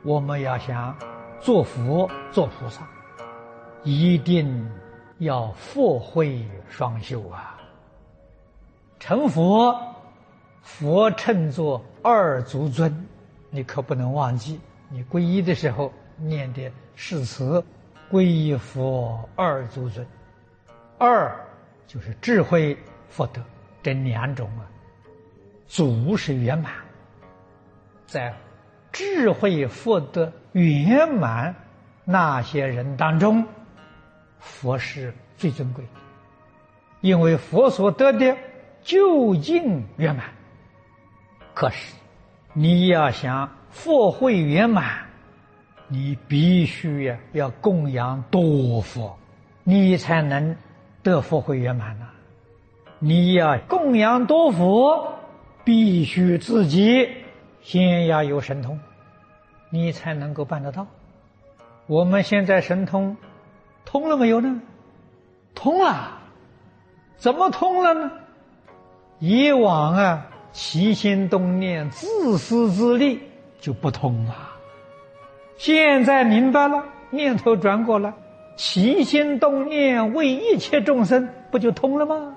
我们要想做佛做菩萨，一定要佛慧双修啊。成佛，佛称作二足尊，你可不能忘记。你皈依的时候念的誓词：皈依佛二足尊。二就是智慧福德，这两种啊。足是圆满，在智慧福德圆满那些人当中，佛是最尊贵的，因为佛所得的究竟圆满。可是你要想佛慧圆满，你必须要供养多佛，你才能得佛慧圆满啊。你要供养多佛，必须自己先要有神通，你才能够办得到。我们现在神通通了没有呢？通了。怎么通了呢？以往起心动念自私自利就不通了，现在明白了，念头转过来，起心动念为一切众生，不就通了吗？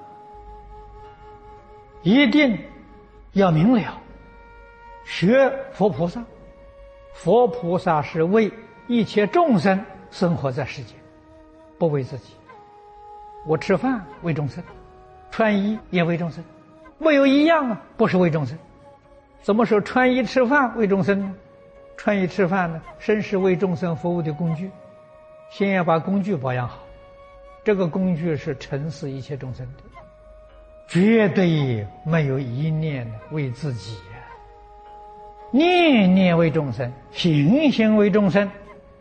一定要明了，学佛菩萨，佛菩萨是为一切众生生活在世间，不为自己。我吃饭为众生，穿衣也为众生，没有一样不是为众生。怎么说穿衣吃饭为众生呢？穿衣吃饭呢，身是为众生服务的工具，先要把工具保养好，这个工具是承事一切众生的，绝对没有一念为自己念念为众生，行行为众生。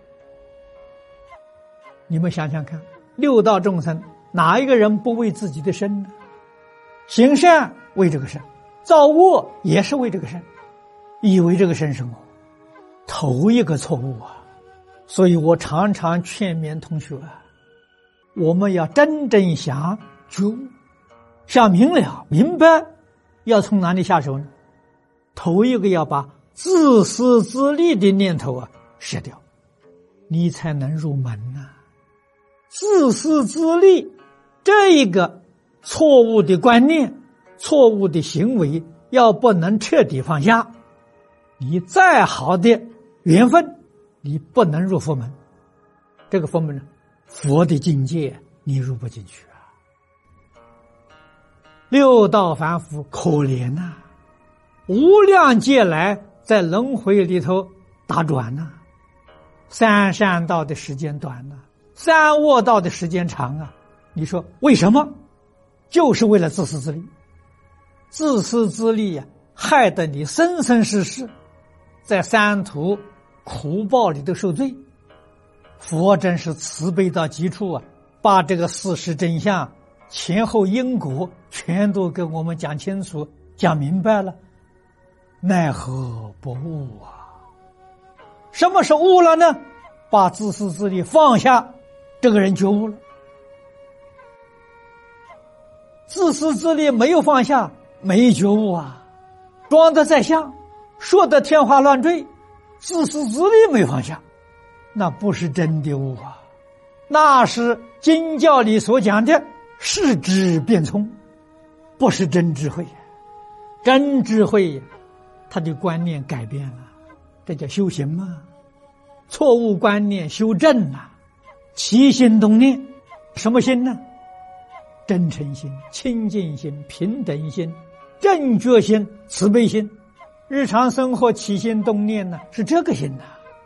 你们想想看，六道众生哪一个人不为自己的身呢？行善为这个身，造恶也是为这个身，以为这个身是我，头一个错误啊！所以我常常劝勉同学我们要真正想觉悟，想明了明白，要从哪里下手呢？头一个要把自私自利的念头舍掉，你才能入门自私自利这一个错误的观念，错误的行为，要不能彻底放下，你再好的缘分，你不能入佛门。这个佛门呢，佛的境界你入不进去六道凡夫可怜无量劫来在轮回里头打转三善道的时间短三恶道的时间长你说为什么？就是为了自私自利。自私自利害得你生生世世在三途苦报里头受罪。佛真是慈悲到极处把这个事实真相前后因果全都给我们讲清楚讲明白了，奈何不悟什么是悟了呢？把自私自利放下，这个人觉悟了。自私自利没有放下，没觉悟装得再像，说得天花乱坠，自私自利没放下，那不是真的悟那是经教里所讲的视智变聪，不是真智慧真智慧他的观念改变了，这叫修行嘛。错误观念修正起心动念，什么心呢？真诚心、清净心、平等心、正觉心、慈悲心。日常生活起心动念是这个心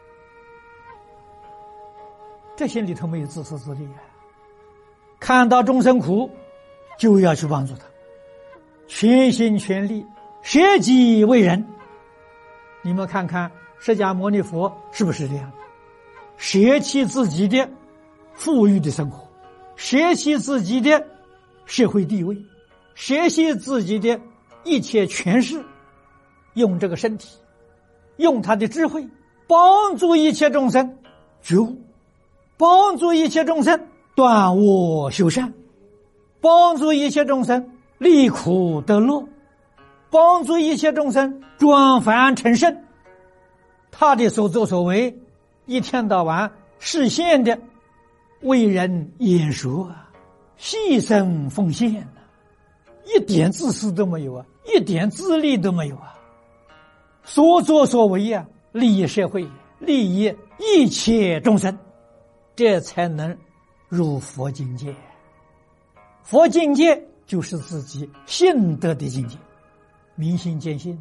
这心里头没有自私自利看到众生苦就要去帮助他，全心全力舍己为人。你们看看释迦牟尼佛是不是这样？舍弃自己的富裕的生活，舍弃自己的社会地位，舍弃自己的一切权势，用这个身体，用他的智慧帮助一切众生觉悟，帮助一切众生断恶修善，帮助一切众生离苦得乐，帮助一切众生转凡成圣。 他的所作所为，一天到晚实现的为人演说啊，牺牲奉献啊，一点自私都没有啊，一点自利都没有啊。所作所为啊，利益社会，利益一切众生，这才能入佛境界。佛境界就是自己信德的境界，明心见性。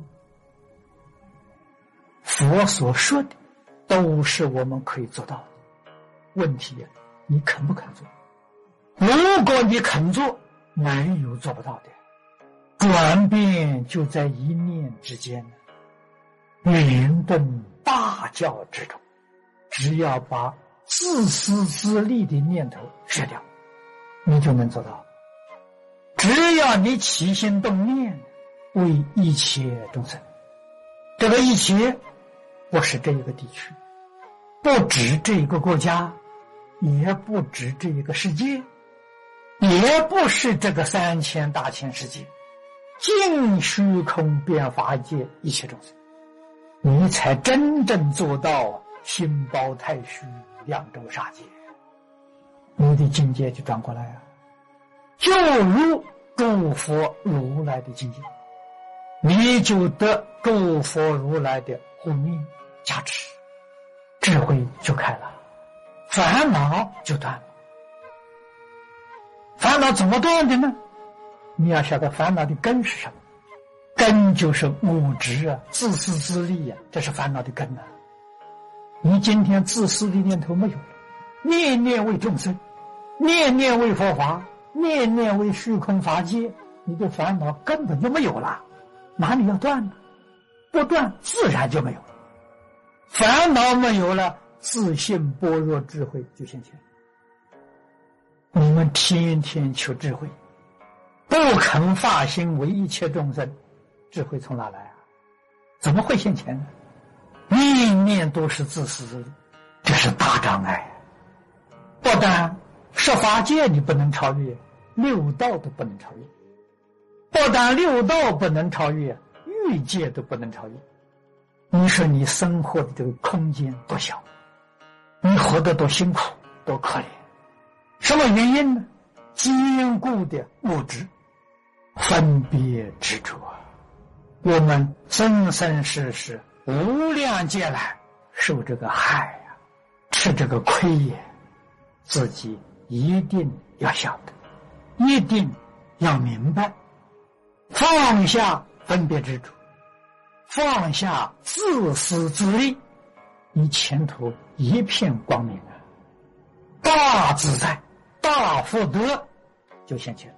佛所说的都是我们可以做到的，问题你肯不肯做？如果你肯做，哪有做不到的？转变就在一念之间，圆顿大教之中，只要把自私自利的念头舍掉，你就能做到。只要你起心动念为一切众生，这个一切不是这一个地区，不止这一个国家，也不止这一个世界，也不是这个3000大千世界，尽虚空遍法界一切众生，你才真正做到心包太虚，两周杀戒，你的境界就转过来啊，就如诸佛如来的境界，你就得诸佛如来的护念加持，智慧就开了，烦恼就断了。烦恼怎么断的呢？你要晓得烦恼的根是什么？根就是我执啊，自私自利啊，这是烦恼的根啊。你今天自私的念头没有了，念念为众生，念念为佛法，念念为虚空法界，你的烦恼根本就没有了，哪里要断呢？不断自然就没有了。烦恼没有了，自信般若智慧就现前。你们天天求智慧，不肯发心为一切众生，智慧从哪来啊？怎么会现前呢？念念都是自私自利，这是大障碍。不但十法界你不能超越，六道都不能超越。不但六道不能超越，欲界都不能超越。你说你生活的这个空间多小，你活得多辛苦，多可怜。什么原因呢？坚固的物质，分别执着啊！我们生生世世无量劫来受这个害啊，吃这个亏也，自己一定要晓得，一定要明白，放下分别执着，放下自私自利，你前途一片光明啊！大自在，大福德就现前。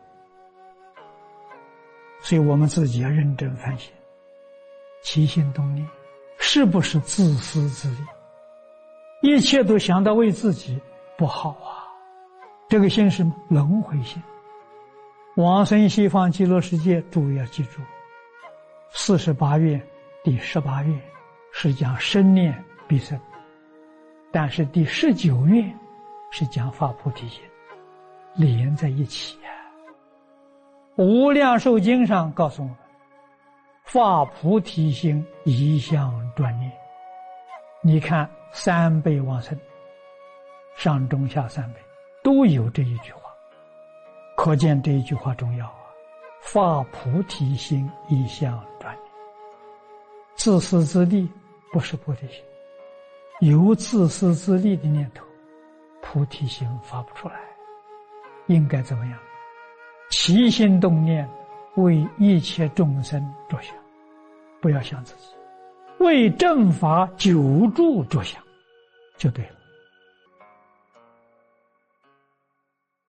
所以我们自己要认真反省，起心动念是不是自私自利？一切都想到为自己，不好啊！这个心是轮回心。往生西方极乐世界，诸位要记住，48愿第18愿是讲生念必生，但是第19愿是讲发菩提心，连在一起啊。无量寿经上告诉我们，发菩提心，一向专念。你看3辈往生，上中下3辈都有这一句话，可见这一句话重要啊！发菩提心，一向专念。自私自利不是菩提心，有自私自利的念头，菩提心发不出来。应该怎么样？起心动念为一切众生着想，不要想自己，为正法久住着想，就对了。